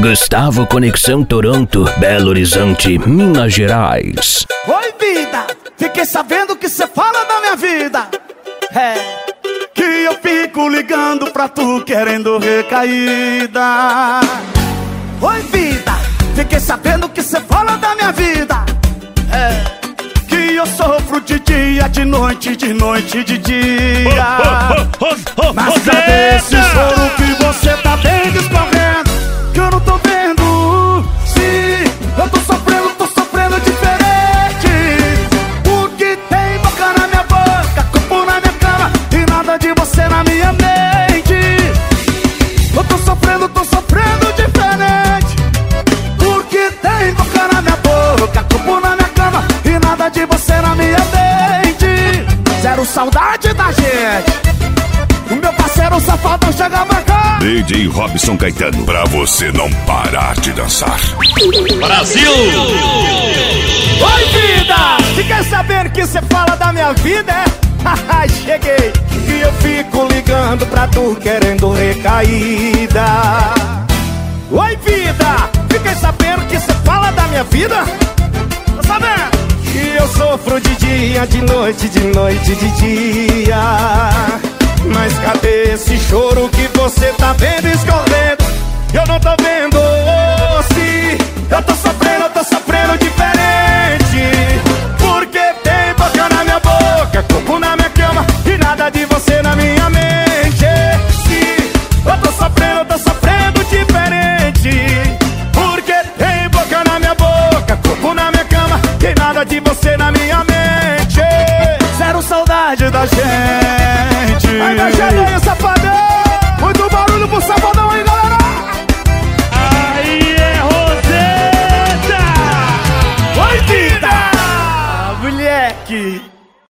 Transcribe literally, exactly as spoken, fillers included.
Gustavo Conexão Toronto, Belo Horizonte, Minas Gerais. Oi, vida, fiquei sabendo que cê fala da minha vida. É, que eu fico ligando pra tu querendo recaída. Oi, vida, fiquei sabendo que cê fala da minha vida. É, que eu sofro de dia, de noite, de noite, de dia. Mas cadê esse choro que você tá bem discorrendo? Que eu não tô vendo. Sim, eu tô sofrendo, tô sofrendo diferente. Porque tem boca na minha boca, corpo na minha cama e nada de você na minha mente. Eu tô sofrendo, tô sofrendo diferente. Porque tem boca na minha boca, corpo na minha cama e nada de você na minha mente. Zero saudade da gente. O meu parceiro safadão chega pra cá. D J Robson Caetano, pra você não parar de dançar. Brasil! Oi, vida! Fiquei sabendo que cê fala da minha vida, é? Haha, cheguei. E eu fico ligando pra tu querendo recaída. Oi, vida! Fiquei sabendo que cê fala da minha vida. Tá sabendo? Que eu sofro de dia, de noite, de noite, de dia. Mas cadê esse choro que você tá vendo escorrendo? Eu não tô vendo. Se eu tô sofrendo, eu tô sofrendo diferente. Porque tem boca na minha boca, corpo na minha cama e nada de você na minha mente. Se eu tô sofrendo, eu tô sofrendo diferente. Porque tem boca na minha boca, corpo na minha cama e nada de você na minha mente. Zero saudade da gente. Aí da gente aí, safadão. Muito barulho pro safadão aí, galera. Aí é Roseta! Oi, vida! Moleque!